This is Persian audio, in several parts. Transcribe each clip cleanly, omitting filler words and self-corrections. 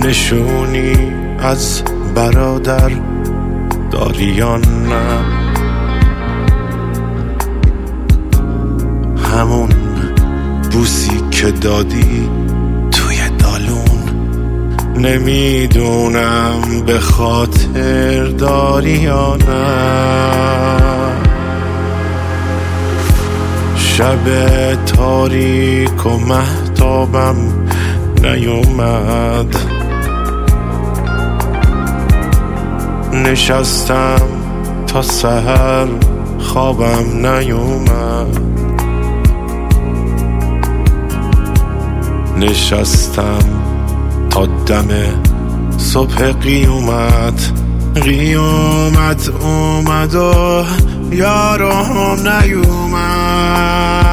نشونی از برادر داری یا نه؟ همون بوسی که دادی توی دالون، نمیدونم به خاطر داری یا نه. شب تاریک و مهتابم نیومد، نشستم تا سحر خوابم نیومد، نشستم تا دم صبح قیامت اومد و یارم نیومد.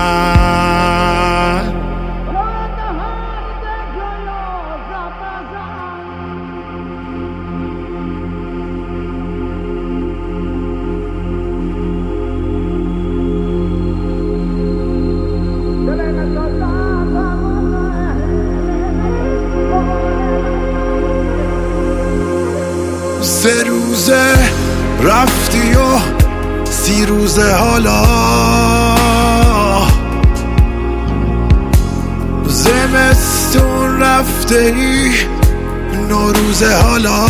سه روزه رفتی و 30 روزه حالا، زمستون رفته ای 9 روزه حالا.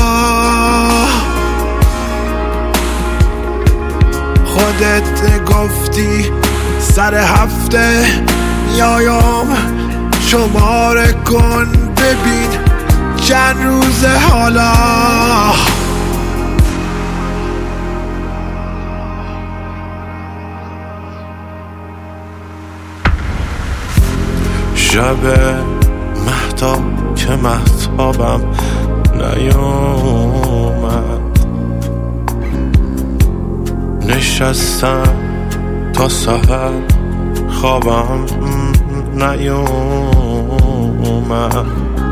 خودت گفتی سر هفته میایم شماره کن ببین چند روزه حالا. شب مهتاب که مهتابم نیومد، نشستم تا سحر خوابم نیومد،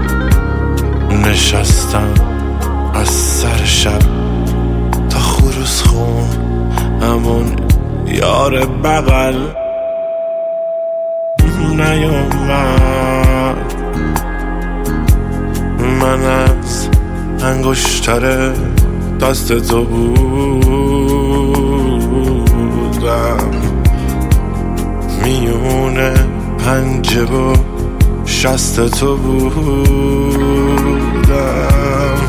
نشستم از سر شب تا خروس خون همون یار بغل نیومد. من از انگشتر دست تو بودم، میونه پنجه و شست تو بودم.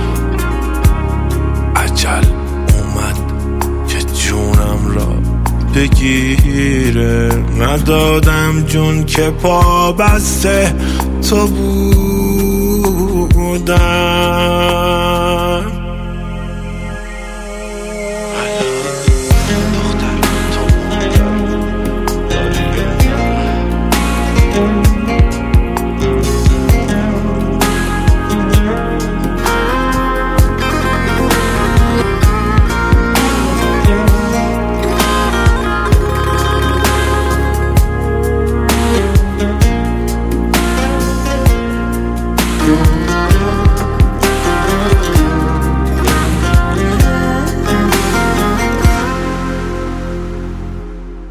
عجل اومد که جونم را بگیره، ندادم جون که پا بسته تو بودم. دختر